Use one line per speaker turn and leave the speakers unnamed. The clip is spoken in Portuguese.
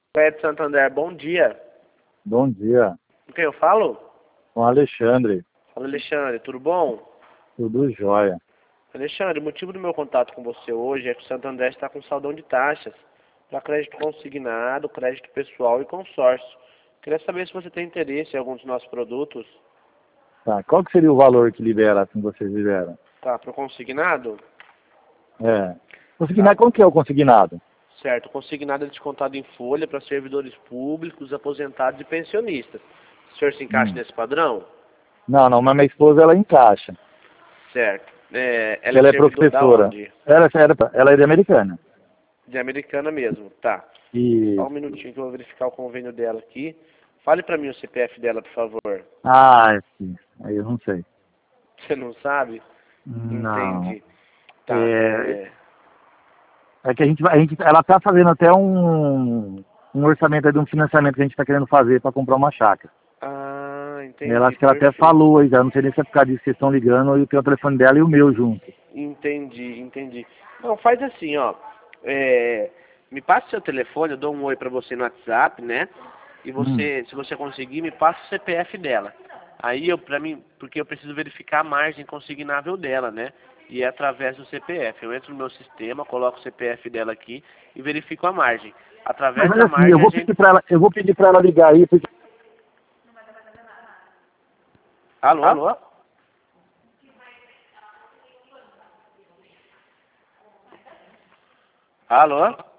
Fred Santander, bom dia.
Bom dia.
Com quem eu falo?
Com Alexandre.
Fala, Alexandre, tudo bom?
Tudo jóia.
Alexandre, o motivo do meu contato com você hoje é que o Santander está com saldão de taxas para crédito consignado, crédito pessoal e consórcio. Queria saber se você tem interesse em algum dos nossos produtos.
Tá. Qual que seria o valor que libera, assim, vocês liberam?
Tá, para o consignado?
É. Consignado, como que é o consignado?
Certo, o consignado é descontado em folha para servidores públicos, aposentados e pensionistas. O senhor se encaixa nesse padrão?
Não, mas minha esposa, ela encaixa.
Certo. Ela é
Ela é
servidor da
professora.
onde?
Ela é de Americana.
De Americana mesmo, tá.
E...
Só um minutinho que eu vou verificar o convênio dela aqui. Fale para mim o CPF dela, por favor.
Ah, sim. Aí eu não sei.
Você não sabe?
Não.
Entendi. Tá.
É, é que ela tá fazendo até um orçamento aí de um financiamento que a gente tá querendo fazer para comprar uma chácara.
Ah,
Ela
entendi.
acho que ela até
Perfeito.
falou aí já, não sei nem se é por causa disso que vocês estão ligando, ou tem o telefone dela e o meu junto.
Entendi. Não, faz assim, ó. Me passa seu telefone, eu dou um oi pra você no WhatsApp, né? E você, se você conseguir, me passa o CPF dela. Aí porque eu preciso verificar a margem consignável dela, né? E é através do CPF. Eu entro no meu sistema, coloco o CPF dela aqui e verifico a margem.
Mas
Através
olha
da
assim, eu
margem a
vou
gente...
pedir para ela ligar aí, porque...
Alô? Alô?